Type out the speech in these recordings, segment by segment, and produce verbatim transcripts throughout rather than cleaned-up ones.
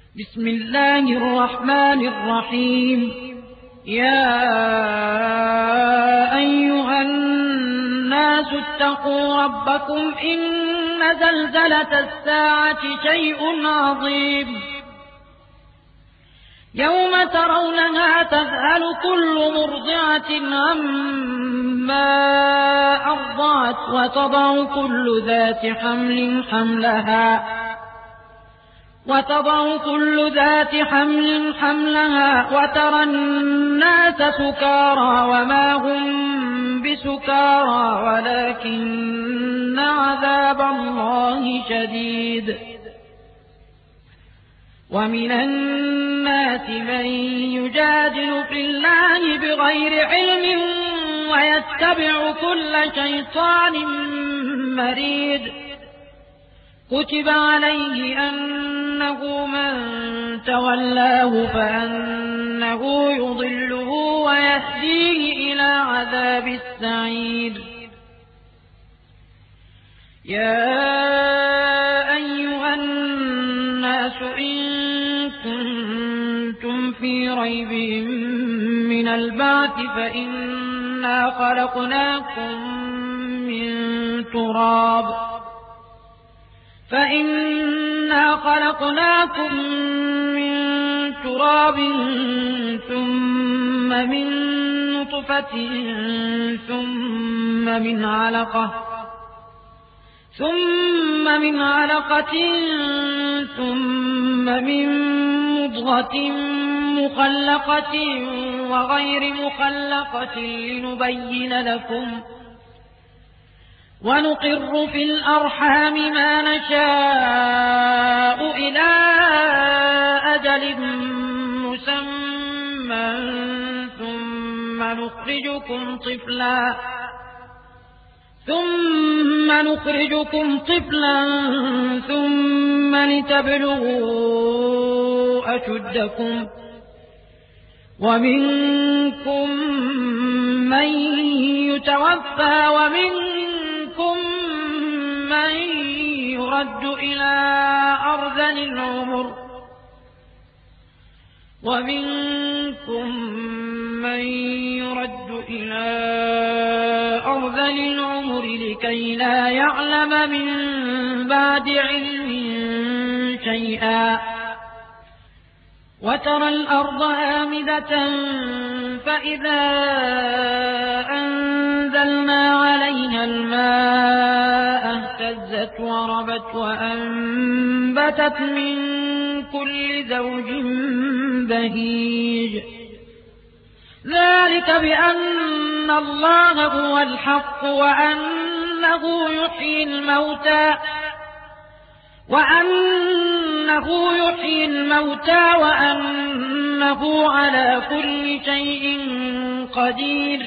بسم الله الرحمن الرحيم. يا أيها الناس اتقوا ربكم إن زلزلة الساعة شيء عظيم يوم ترونها تذهل كل مرضعة عما أرضعت وتضع كل ذات حمل حملها وتضع كل ذات حمل حملها وترى الناس سكارى وما هم بسكارى ولكن عذاب الله شديد. ومن الناس من يجادل في الله بغير علم ويتبع كل شيطان مريد. كتب عليه أنه من تولاه فأنه يضله ويهديه إلى عذاب السعير. يا أيها الناس إن كنتم في ريب من البعث فإنا خلقناكم من تراب فإنا خلقناكم من تراب ثم من نطفة ثم من علقة ثم من علقة ثم من مضغة مخلقة وغير مخلقة لنبين لكم ونقر في الأرحام ما نشاء إلى أجل مسمى ثم نخرجكم طفلا ثم نخرجكم طفلا ثم لتبلغوا أشدكم ومنكم من يتوفى ومنكم من يرد إلى أرذل العمر ومنكم من يرد إلى أرذل العمر لكي لا يعلم من بعد علم شيئا. وترى الأرض هامدة فإذا أنزلنا عليها الماء اهتزت وربت وأنبتت من كل زوج بهيج. ذلك بأن الله هو الحق وأنه يحيي الموتى وأنه يحيي الموتى وأنه على كل شيء قدير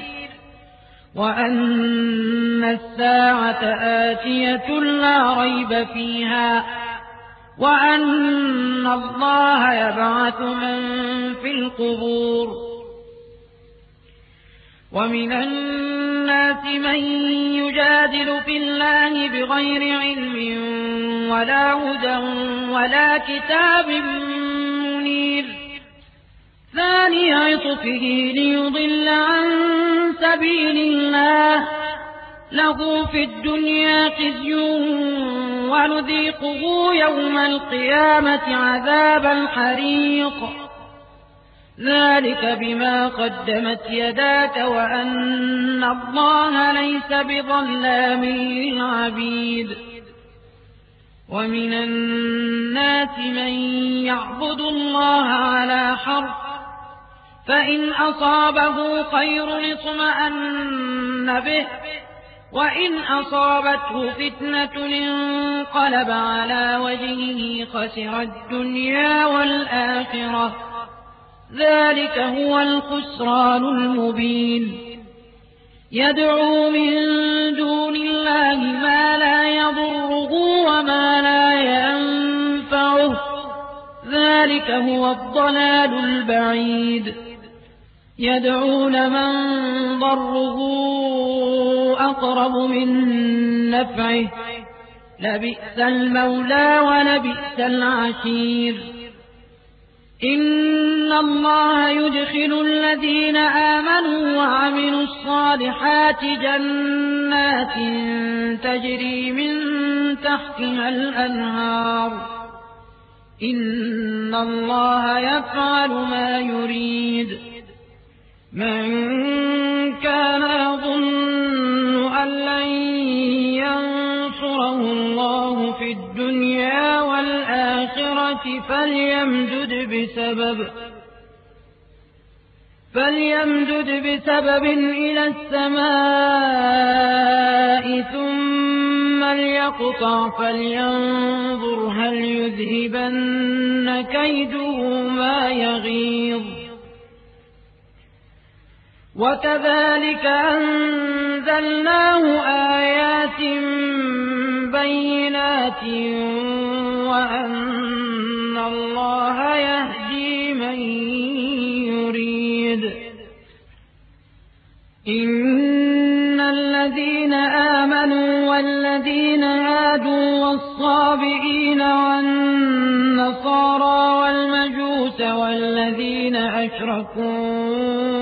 وأن الساعة آتية لا ريب فيها وأن الله يبعث من في القبور. ومن الناس من يجادل في الله بغير علم ولا هدى ولا كتاب منير. ثاني عطفه ليضل عن سبيل الله له في الدنيا خزي ونذيقه يوم القيامة عذاب الحريق. ذلك بما قدمت يداك وأن الله ليس بظلام للعبيد. ومن الناس من يعبد الله على حرف فإن أصابه خير اطمأن به وإن أصابته فتنة انقلب على وجهه خسر الدنيا والآخرة. ذلك هو الخسران المبين. يدعو من دون الله ما لا يضره وما لا ينفعه. ذلك هو الضلال البعيد. يدعون من ضره أقرب من نفعه لبئس المولى ولبئس العشير. إن الله يدخل الذين آمنوا وعملوا الصالحات جنات تجري من تحتها الأنهار إن الله يفعل ما يريد من كان يظن أن لن ينصره الله في الدنيا والآخرة فليمدد بسبب فليمدد بسبب إلى السماء ثم ليقطع فلينظر هل يذهبن كيده ما يغيظ وكذلك أنزلناه آيات بينات وأن الله يهدي من يريد إن الذين آمنوا والذين هادوا والصابئين والنصارى والمجوس والذين أشركوا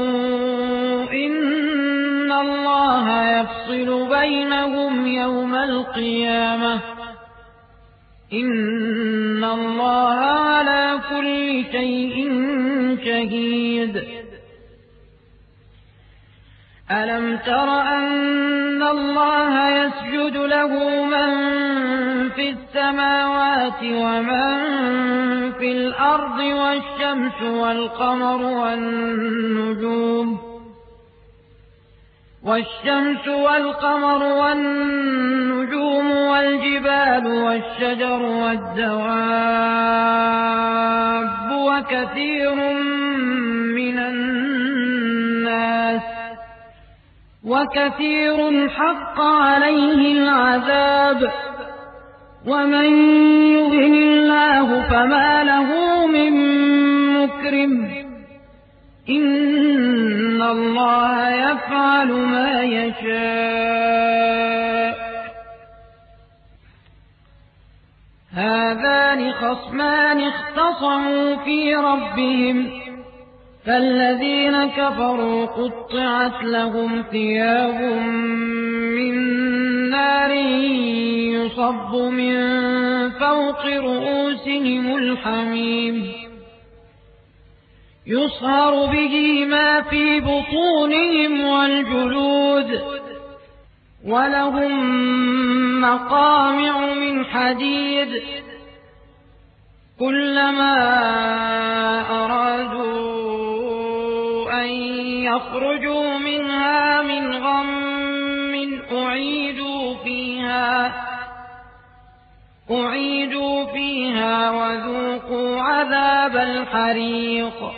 إن الله يفصل بينهم يوم القيامة إن الله على كل شيء شهيد ألم تر أن الله يسجد له من في السماوات ومن في الأرض والشمس والقمر والنجوم والشمس والقمر والنجوم والجبال والشجر والدواب وكثير من الناس وكثير حق عليه العذاب ومن يهن الله فما له من مكرم إن الله يفعل ما يشاء هذان خصمان اختصموا في ربهم فالذين كفروا قطعت لهم ثياب من نار يصب من فوق رؤوسهم الحميم يصهر به ما في بطونهم والجلود ولهم مقامع من حديد كلما أرادوا أن يخرجوا منها من غم أعيدوا فيها أعيدوا فيها وذوقوا عذاب الحريق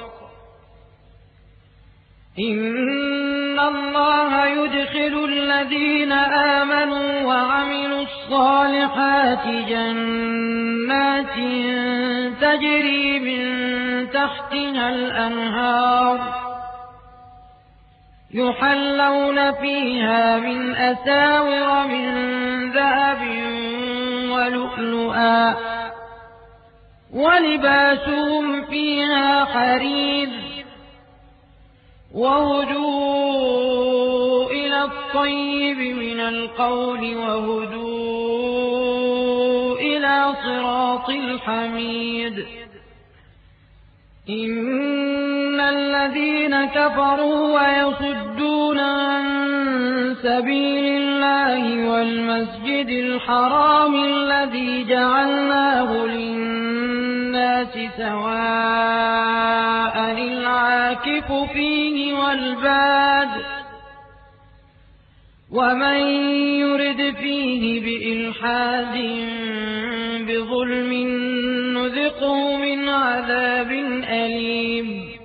إن الله يدخل الذين آمنوا وعملوا الصالحات جنات تجري من تحتها الأنهار يحلون فيها من أساور من ذهب ولؤلؤا ولباسهم فيها حرير وهدوا إلى الطيب من القول وهدوا إلى صراط الحميد إن الذين كفروا ويصدون عن سبيل الله والمسجد الحرام الذي جعلناه للناس سواء العاكف فيه والباد ومن يرد فيه بإلحاد بظلم نذقه من عذاب أليم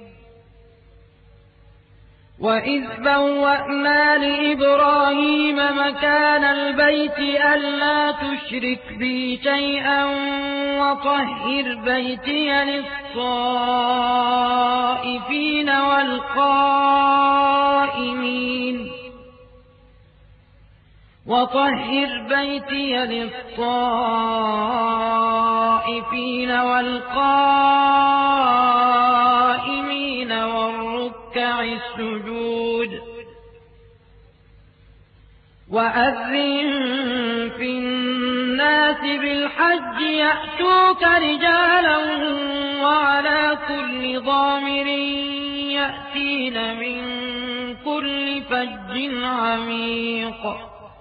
وإذ بوأنا لإبراهيم مكان البيت ألا تشرك بي شيئا وطهر بيتي للطائفين والقائمين وطهر بيتي للطائفين والقائمين وأذن في الناس بالحج يأتوك رجالا وعلى كل ضامر يأتين من كل فج عميق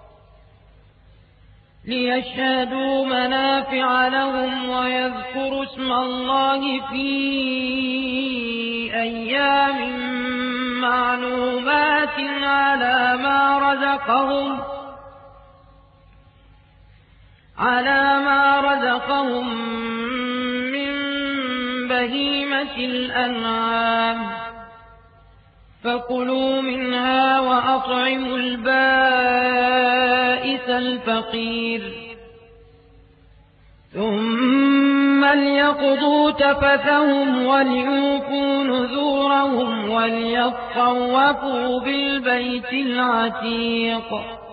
ليشهدوا منافع لهم ويذكروا اسم الله في أيام معلومات على ما رزقهم على ما رزقهم من بهيمة الأنعام فكلوا منها وأطعموا البائس الفقير ثم ليقضوا تفثهم وليوفوا نذورهم وليطوفوا بالبيت العتيق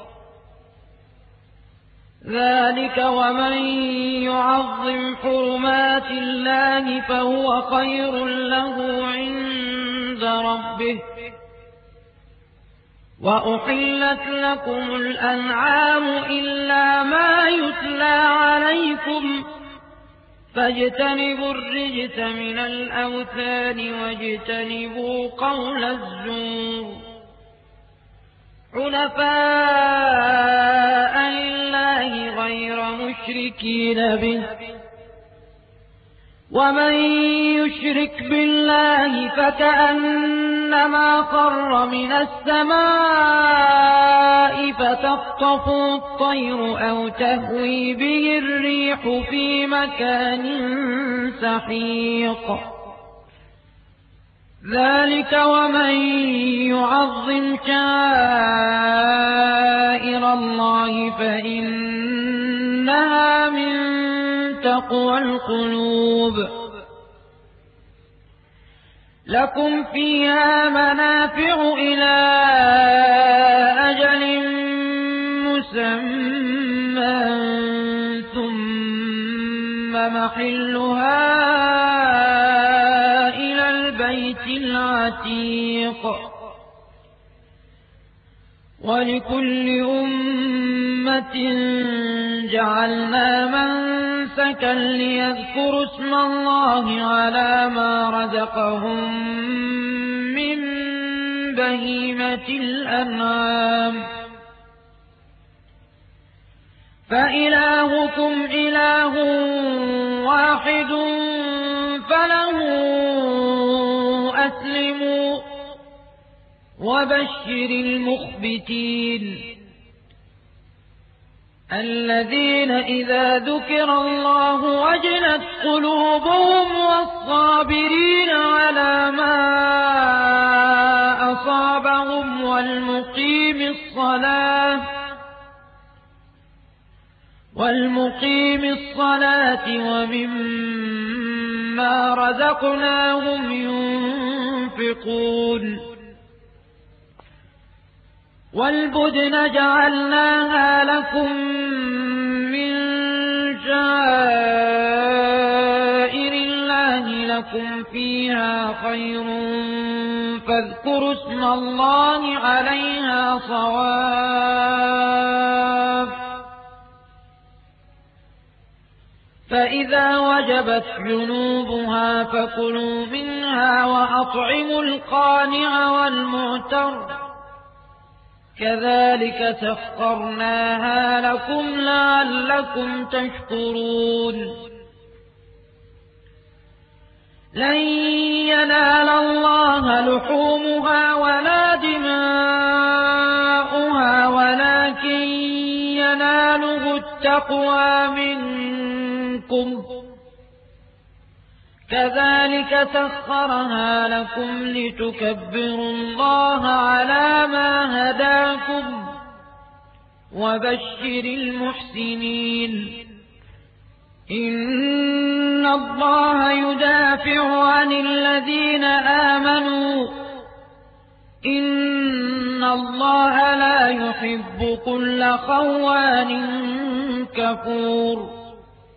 ذلك ومن يعظم حرمات الله فهو خير له عند ربه وأحلت لكم الأنعام إلا ما يتلى عليكم فاجتنبوا الرجس من الأوثان واجتنبوا قول الزور حنفاء لله غير مشركين به ومن يشرك بالله فكأنما خر من السماء فتخطفه الطير أو تهوي به الريح في مكان سحيق ذلك ومن يعظم شعائر الله فإنها من تقوى القلوب لكم فيها منافع إلى أجل مسمى ثم محلها إلى البيت العتيق ولكل أمة جعلنا منسكا ليذكروا اسم الله على ما رزقهم من بهيمة الأنعام فإلهكم إله واحد فله أسلموا وبشر المخبتين الذين إذا ذكر الله وجلت قلوبهم والصابرين على ما أصابهم والمقيم الصلاة والمقيم الصلاة ومما رزقناهم ينفقون والبدن جعلناها لكم من شعائر الله لكم فيها خير فاذكروا اسم الله عليها صواف فإذا وجبت جنوبها فكلوا منها وأطعموا القانع والمعتر كذلك سخرناها لكم لعلكم تشكرون لن ينال الله لحومها ولا دماؤها ولكن يناله التقوى منكم كذلك سخرها لكم لتكبروا الله على ما هداكم وبشر المحسنين إن الله يدافع عن الذين آمنوا إن الله لا يحب كل خوان كفور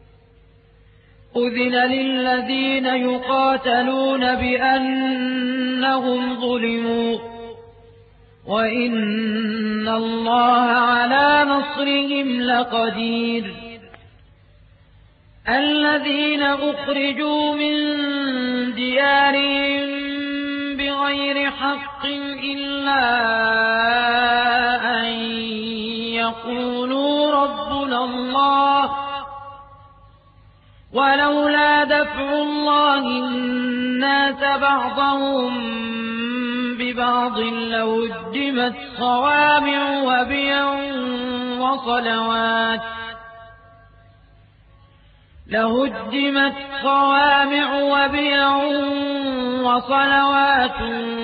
أذن للذين يقاتلون بأنهم ظلموا وإن الله على نصرهم لقدير. الذين أخرجوا من ديارهم بغير حق إلا أن يقولوا ربنا الله ولولا دفع الله الناس بعضهم ببعض لهدمت صوامع وبيع وصلوات لهدمت صوامع وبيع وصلوات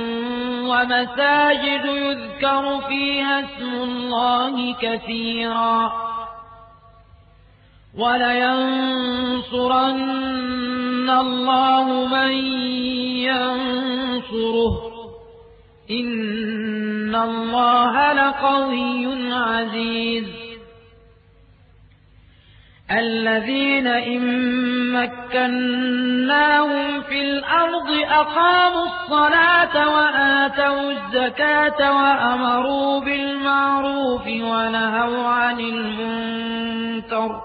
ومساجد يذكر فيها اسم الله كثيرا ولينصرن الله من ينصره إن الله لقوي عزيز. الذين إن مكناهم في الأرض أقاموا الصلاة وآتوا الزكاة وأمروا بالمعروف ونهوا عن المنكر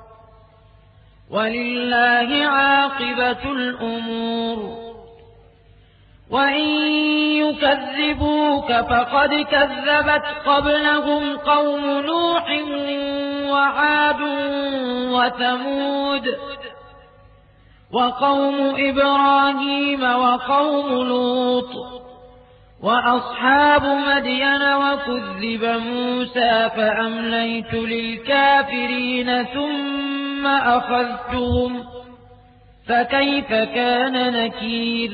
ولله عاقبة الأمور. وإن يكذبوك فقد كذبت قبلهم قوم نوح وعاد وثمود وقوم إبراهيم وقوم لوط وأصحاب مدين وكذب موسى فأمليت للكافرين ثم أخذتهم فكيف كان نكير.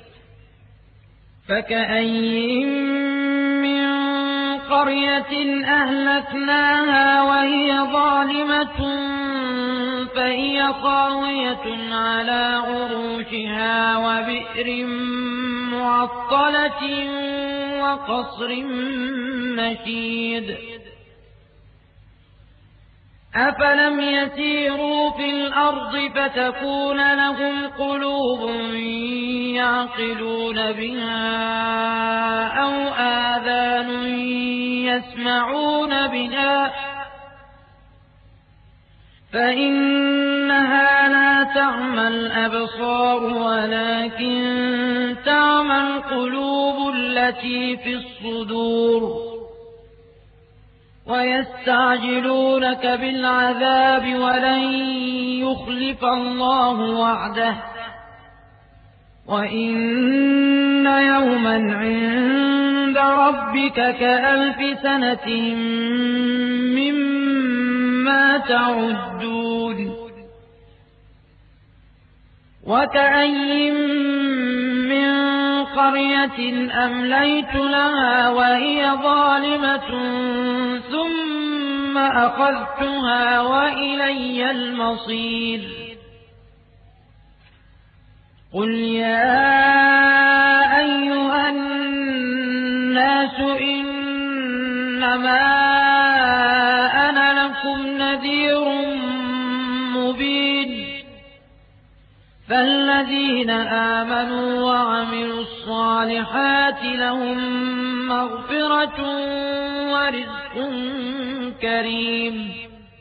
فكأين من قرية أهلكناها وهي ظالمة فهي خاوية على عروشها وبئر معطلة وقصر مشيد. أفلم يسيروا في الأرض فتكون لهم قلوب يعقلون بها أو آذان يسمعون بها فإنها لا تعمى الأبصار ولكن تعمى القلوب التي في الصدور. ويستعجلونك بالعذاب ولن يخلف الله وعده وإن يوما عند ربك كألف سنة مما تعدون. وكأين من قرية أمليت لها وهي ظالمة ثم أخذتها وإلي المصير. قل يا أيها الناس إنما أنا لكم نذير مبين. فالذين آمنوا وعملوا الصالحات لهم مغفرة ورزق كريم.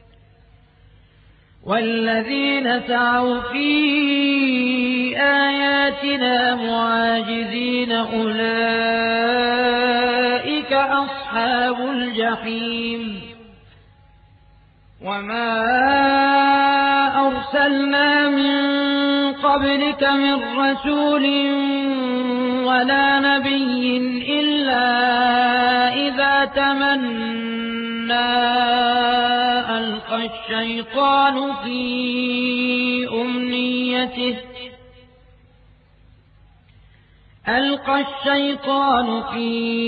والذين سعوا في آياتنا معاجزين أولئك أصحاب الجحيم. وما أرسلنا من قبلك من رسول ولا نبي إلا إذا تمنى ألقى الشيطان في أمنيته ألقى الشيطان في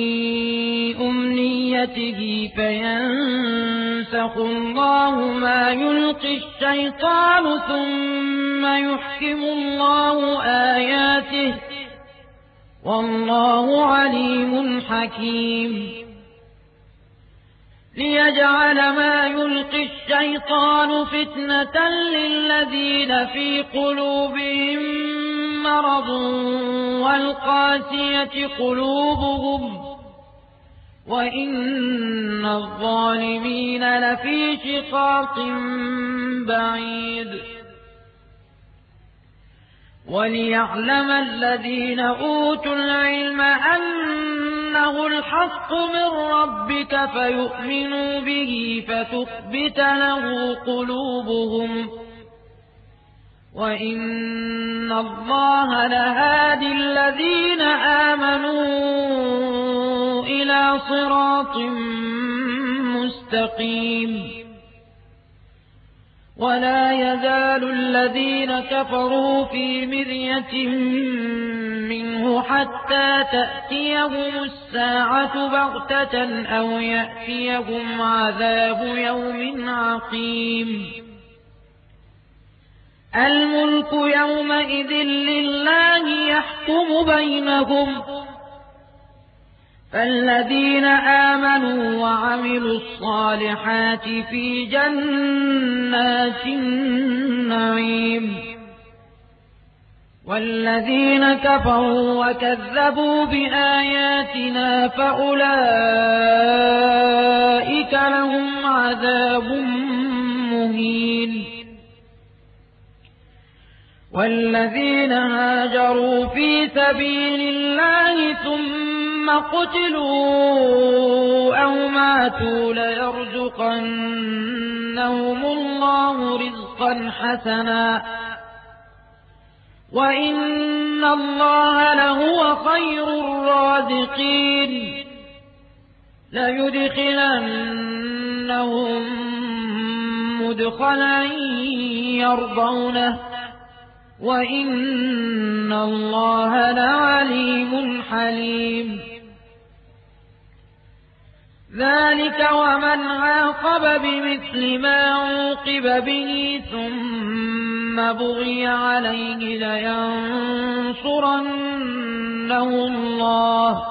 أمنيته فينسخ الله ما يلقي الشيطان ثم يحكم الله آياته والله عليم حكيم. ليجعل ما يلقي الشيطان فتنة للذين في قلوبهم مرض والقاسية قلوبهم وإن الظالمين لفي شقاق بعيد. وليعلم الذين أوتوا العلم أنه الحق من ربك فيؤمنوا به فتخبت له قلوبهم، وإن الله لهادي الذين آمنوا إلى صراط مستقيم. ولا يزال الذين كفروا في مرية منه حتى تأتيهم الساعة بغتة أو يأتيهم عذاب يوم عقيم. الملك يومئذ لله يحكم بينهم، فالذين آمنوا وعملوا الصالحات في جنات النعيم، والذين كفروا وكذبوا بآياتنا فأولئك لهم عذاب مهين. والذين هاجروا في سبيل الله ثم قتلوا أو ماتوا ليرزقنهم الله رزقا حسنا، وإن الله لهو خير الرازقين. ليدخلنهم مدخلا يرضونه، وإن الله لعليم حليم. ذلك ومن عاقب بمثل ما عوقب به ثم بغي عليه لينصرنه الله،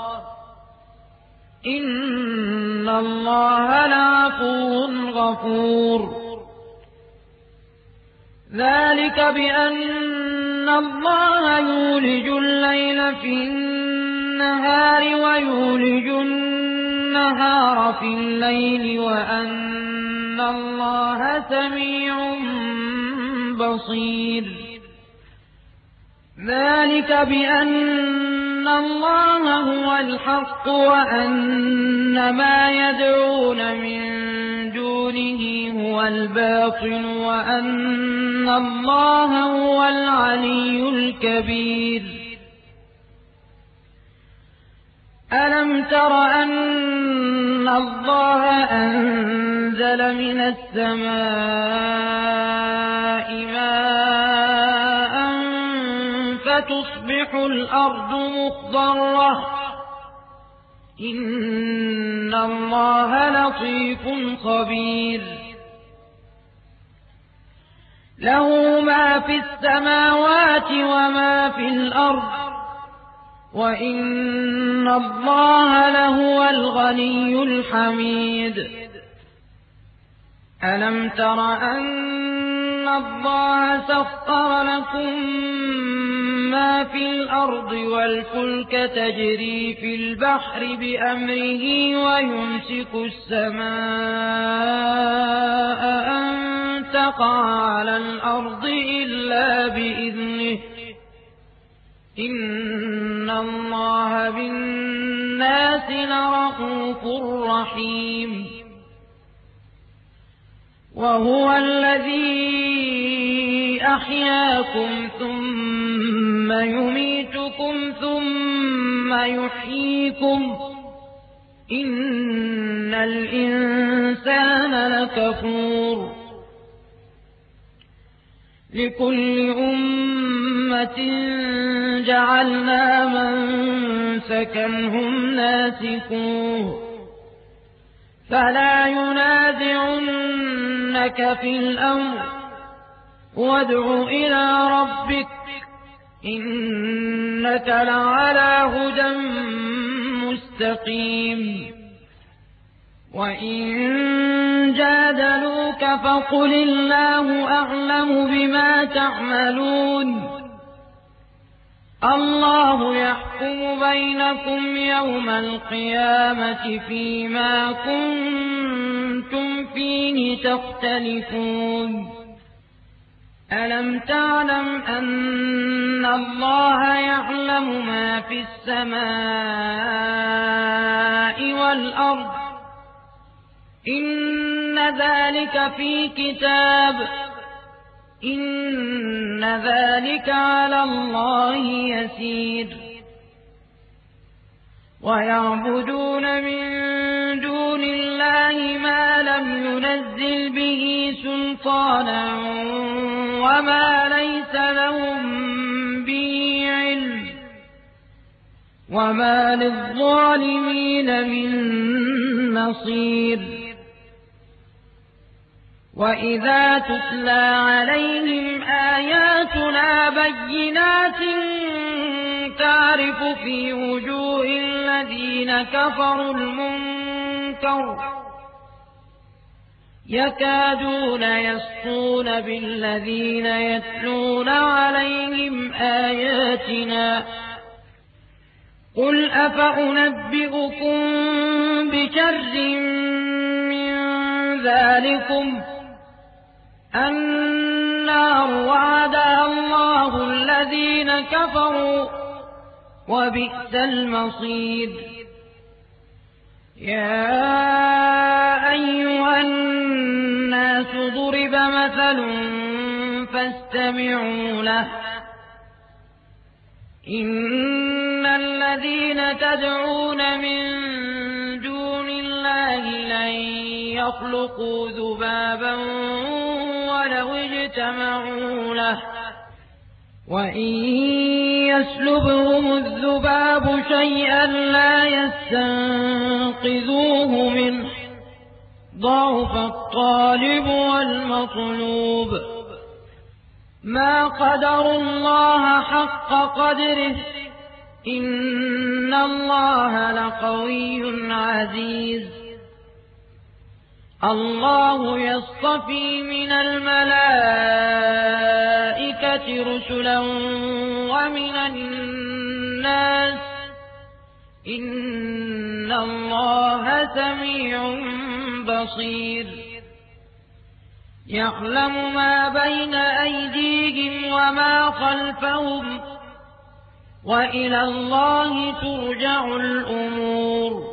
إن الله لعفو غفور. ذلك بأن الله يولج الليل في النهار ويولج النهار في الليل، وأن الله سميع بصير. ذلك بأن الله هو الحق وأن ما يدعون من دونه هو الباطل، وأن الله هو العلي الكبير. ألم تر أن الله أنزل من السماء ماء فتصبح الأرض مخضرة، إن الله لطيف خبير. له ما في السماوات وما في الأرض، وإن الله لهو الغني الحميد. ألم تر أن الله سخر لكم ما في الأرض والفلك تجري في البحر بأمره ويمسك السماء أن تقع على الأرض إلا بإذنه، إن الله بالناس لرءوف رحيم. وهو الذي أحياكم ثم يميتكم ثم يحييكم، إن الإنسان لكفور. لكل أمة جعلنا منسكا هم ناسكوه، فلا ينازعنك في الأمر، وادع إلى ربك إنك لعلى هدى مستقيم. وإن جادلوك فقل الله أعلم بما تعملون، الله يحكم بينكم يوم القيامة فيما كنتم فيه تختلفون ألم تعلم أن الله يعلم ما في السماء والأرض إن ذلك في كتاب إن ذلك على الله يسير ويعبدون من دون الله ما لم ينزل به سلطانا وما ليس لهم به علم وما للظالمين من نصير وإذا تتلى عليهم آياتنا بينات تعرف في وجوه الذين كفروا المنكر يكادون يسطون بالذين يتلون عليهم آياتنا قل أفأنبئكم بشر من ذلكم النار وعدها الله الذين كفروا وبئس المصير يا أيها الناس ضرب مثل فاستمعوا له إن الذين تدعون من دون الله لن يخلقوا ذبابا ولو اجتمعوا له وإن يسلبهم الذباب شيئا لا يستنقذوه منه ضعف الطالب والمطلوب ما قدروا الله حق قدره إن الله لقوي عزيز الله يصطفي من الملائكة رسلا ومن الناس إن الله سميع بصير يعلم ما بين أيديهم وما خلفهم وإلى الله ترجع الأمور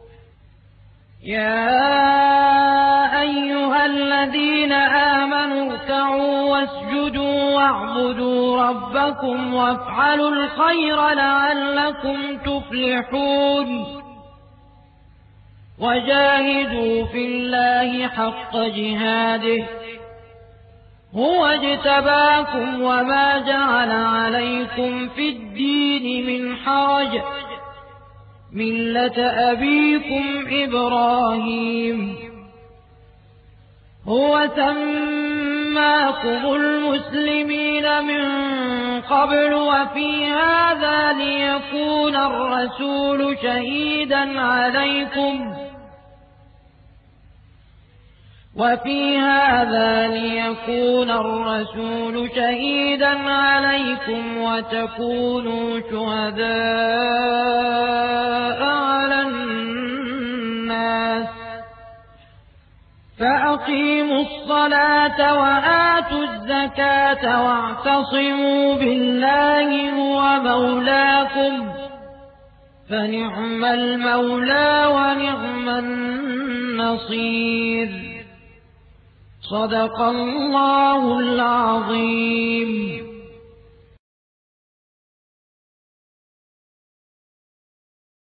يا أيها الذين آمنوا اركعوا واسجدوا واعبدوا ربكم وافعلوا الخير لعلكم تفلحون وجاهدوا في الله حق جهاده هو اجتباكم وما جعل عليكم في الدين من حرج ملة أبيكم إبراهيم هو سماكم المسلمين من قبل وفي هذا ليكون الرسول شهيدا عليكم وفي هذا ليكون الرسول شهيدا عليكم وتكونوا شهداء على الناس فأقيموا الصلاة وآتوا الزكاة واعتصموا بالله هو مولاكم فنعم المولى ونعم النصير صدق الله العظيم.